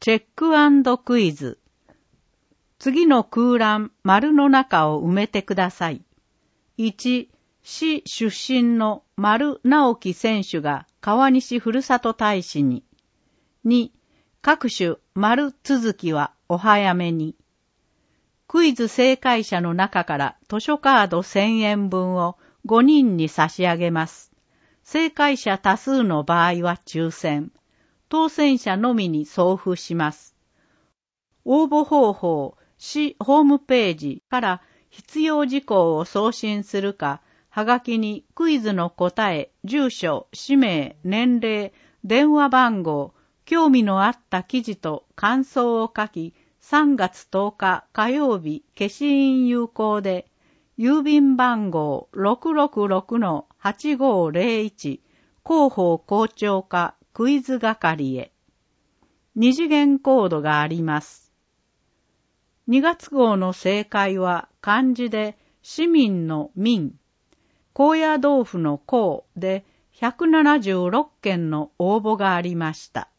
チェック&クイズ。次の空欄、丸の中を埋めてください。1、市出身の丸直樹選手が川西ふるさと大使に。2、各種丸続きはお早めに。クイズ正解者の中から図書カード1000円分を5人に差し上げます。正解者多数の場合は抽選。当選者のみに送付します。応募方法、市ホームページから必要事項を送信するか、はがきにクイズの答え、住所、氏名、年齢、電話番号、興味のあった記事と感想を書き、3月10日火曜日消印有効で、郵便番号 666-8501 広報校長課クイズ係へ。2次元コードがあります。2月号の正解は漢字で市民の民、高野豆腐の高で176件の応募がありました。